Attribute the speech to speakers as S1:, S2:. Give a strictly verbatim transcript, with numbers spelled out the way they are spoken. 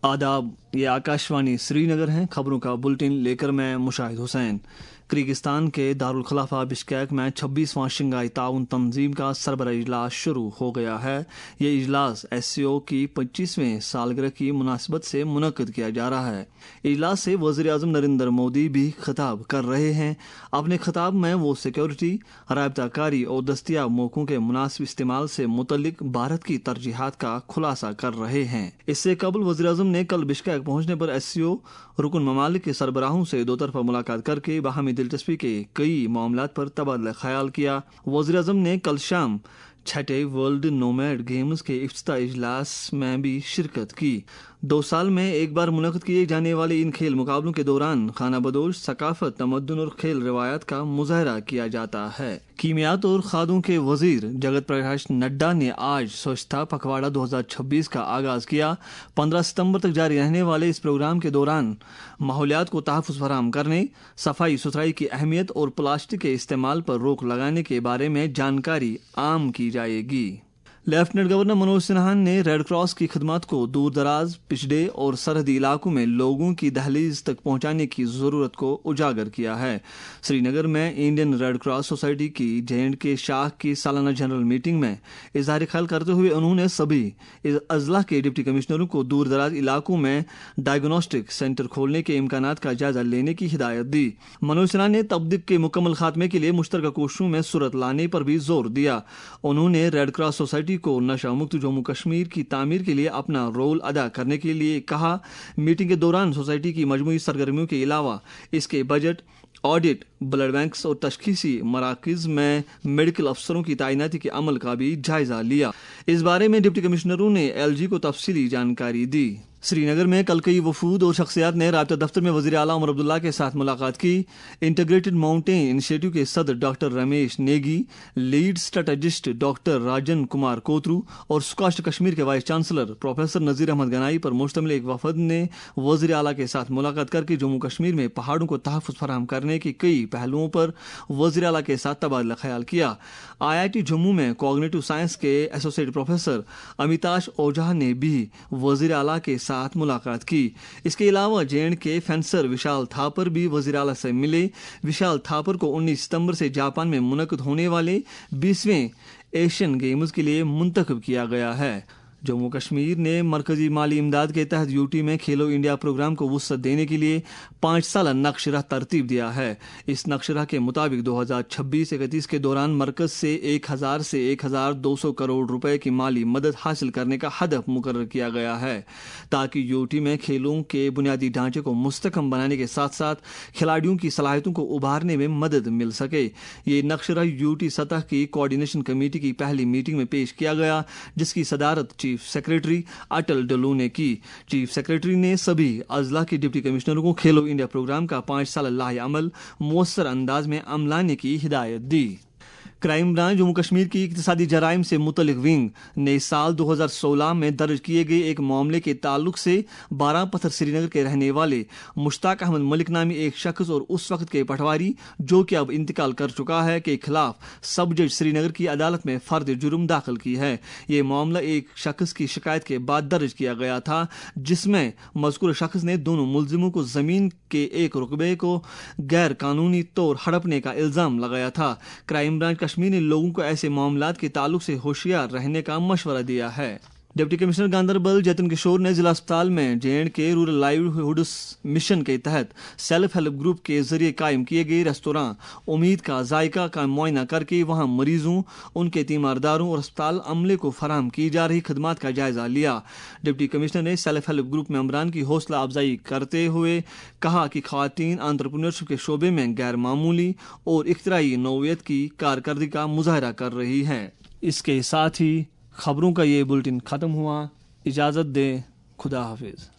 S1: آداب، یہ آکاشوانی سری نگر ہیں۔ خبروں کا بلٹن لے کر میں مشاہد حسین۔ کرغزستان کے دارالخلافہ بشکیک میں چھبیسواں شنگھائی تعاون تنظیم کا سربراہ اجلاس شروع ہو گیا ہے۔ یہ اجلاس ایس سی او کی پچیسویں سالگرہ کی مناسبت سے منعقد کیا جا رہا ہے۔ اجلاس سے وزیر اعظم نریندر مودی بھی خطاب کر رہے ہیں۔ اپنے خطاب میں وہ سیکیورٹی، رابطہ کاری اور دستیاب موقعوں کے مناسب استعمال سے متعلق بھارت کی ترجیحات کا خلاصہ کر رہے ہیں۔ اس سے قبل وزیر اعظم نے کل بشکیک پہنچنے پر ایس سی او رکن ممالک کے سربراہوں سے دو طرفہ ملاقات کر کے باہمی دلچسپی کے کئی معاملات پر تبادلہ خیال کیا۔ وزیر اعظم نے کل شام چھٹے ورلڈ نومیڈ گیمز کے افتتاح اجلاس میں بھی شرکت کی۔ دو سال میں ایک بار منعقد کیے جانے والے ان کھیل مقابلوں کے دوران خانہ بدوش ثقافت، تمدن اور کھیل روایات کا مظاہرہ کیا جاتا ہے۔ کیمیات اور کھادوں کے وزیر جگت پرکاش نڈا نے آج سوچھتا پکھواڑا دو ہزار چھبیس کا آغاز کیا۔ پندرہ ستمبر تک جاری رہنے والے اس پروگرام کے دوران ماحولیات کو تحفظ فراہم کرنے، صفائی ستھرائی کی اہمیت اور پلاسٹک کے استعمال پر روک لگانے کے بارے میں جانکاری عام کی جائے گی۔ لیفٹیننٹ گورنر منوج سنہا نے ریڈ کراس کی خدمات کو دور دراز، پچھڑے اور سرحدی علاقوں میں لوگوں کی دہلیز تک پہنچانے کی ضرورت کو اجاگر کیا ہے۔ سری نگر میں انڈین ریڈ کراس سوسائٹی کی جے اینڈ کے شاخ کی سالانہ جنرل میٹنگ میں اظہار خیال کرتے ہوئے انہوں نے سبھی اضلاع کے ڈپٹی کمشنروں کو دور دراز علاقوں میں ڈائگنوسٹک سینٹر کھولنے کے امکانات کا جائزہ لینے کی ہدایت دی۔ منوج سنہا نے تبدیق کے مکمل خاتمے کے لیے مشترکہ کوششوں میں صورت لانے پر بھی زور دیا۔ انہوں نے ریڈ کراس سوسائٹی کو نشہ مکت جموں کشمیر کی تعمیر کے لیے اپنا رول ادا کرنے کے لیے کہا۔ میٹنگ کے دوران سوسائٹی کی مجموعی سرگرمیوں کے علاوہ اس کے بجٹ، آڈٹ، بلڈ بینکس اور تشخیصی مراکز میں میڈیکل افسروں کی تعیناتی کے عمل کا بھی جائزہ لیا۔ اس بارے میں ڈپٹی کمشنروں نے ایل جی کو تفصیلی جانکاری دی۔ سری نگر میں کل کئی وفود اور شخصیات نے رابطہ دفتر میں وزیر اعلیٰ عمر عبداللہ کے ساتھ ملاقات کی۔ انٹیگریٹڈ ماؤنٹین انیشیٹو کے صدر doctor Ramesh Negi, lead strategist doctor Rajan Kumar Kotru اور سکاسٹ کشمیر کے vice chancellor professor Nazir Ahmad Ganai پر مشتمل ایک وفد نے وزیر اعلیٰ کے ساتھ ملاقات کر کے جموں کشمیر میں پہاڑوں کو تحفظ فراہم کرنے کے کئی پہلوؤں پر وزیر اعلیٰ کے ساتھ تبادلہ خیال کیا۔ آئی آئی ٹی جموں میں کوگنیٹو سائنس کے ایسوسیٹ پروفیسر امیتاش اوجھا نے بھی وزیر اعلیٰ کے ساتھ ملاقات کی۔ اس کے علاوہ جے اینڈ کے فینسر وشال تھاپر بھی وزیر اعلیٰ سے ملے۔ وشال تھاپر کو انیس ستمبر سے جاپان میں منعقد ہونے والے بیسویں ایشین گیمز کے لیے منتخب کیا گیا ہے۔ جموں کشمیر نے مرکزی مالی امداد کے تحت یو ٹی میں کھیلو انڈیا پروگرام کو وسعت دینے کے لیے پانچ سالہ نقش رہ ترتیب دیا ہے۔ اس نقش رہ کے مطابق دو ہزار چھبیس اکتیس کے دوران مرکز سے ایک ہزار سے ایک ہزار دو سو کروڑ روپے کی مالی مدد حاصل کرنے کا ہدف مقرر کیا گیا ہے تاکہ یو ٹی میں کھیلوں کے بنیادی ڈھانچے کو مستحکم بنانے کے ساتھ ساتھ کھلاڑیوں کی صلاحیتوں کو ابھارنے میں مدد مل سکے۔ یہ نقش رہ یو ٹی سطح کی کوآرڈینیشن کمیٹی کی پہلی میٹنگ میں پیش کیا گیا، جس کی صدارت چیف سیکریٹری اٹل ڈلو نے کی۔ چیف سیکریٹری نے سبھی اضلاع کے ڈپٹی کمشنروں کو کھیلو انڈیا پروگرام کا پانچ سالہ لاہ عمل مؤثر انداز میں عملانے کی ہدایت دی۔ کرائم برانچ جموں کشمیر کی اقتصادی جرائم سے متعلق ونگ نے سال دو ہزار سولہ میں درج کیے گئے ایک معاملے کے تعلق سے بارہ پتھر سری نگر کے رہنے والے مشتاق احمد ملک نامی ایک شخص اور اس وقت کے پٹواری جو کہ اب انتقال کر چکا ہے کے خلاف سب جج سری نگر کی عدالت میں فرد جرم داخل کی ہے۔ یہ معاملہ ایک شخص کی شکایت کے بعد درج کیا گیا تھا، جس میں مذکور شخص نے دونوں ملزموں کو زمین کے ایک رقبے کو غیر قانونی طور ہڑپنے کا الزام لگایا تھا۔ کرائم برانچ کشمیر نے لوگوں کو ایسے معاملات کے تعلق سے ہوشیار رہنے کا مشورہ دیا ہے۔ ڈپٹی کمشنر گاندربل جتن کشور نے ضلع اسپتال میں J and K rural livelihoods mission کے تحت سیلف ہیلپ گروپ کے ذریعے قائم کیے گئے ریستوراں امید کا ذائقہ کا معائنہ کر کے وہاں مریضوں، ان کے تیمارداروں اور اسپتال عملے کو فراہم کی جا رہی خدمات کا جائزہ لیا۔ ڈپٹی کمشنر نے سیلف ہیلپ گروپ ممبران کی حوصلہ افزائی کرتے ہوئے کہا کہ خواتین انٹرپرینیورشپ کے شعبے میں غیر معمولی اور اختراعی نوعیت کی کارکردگی کا مظاہرہ کر رہی ہیں۔ اس کے ساتھ ہی خبروں کا یہ بلٹن ختم ہوا۔ اجازت دیں، خدا حافظ۔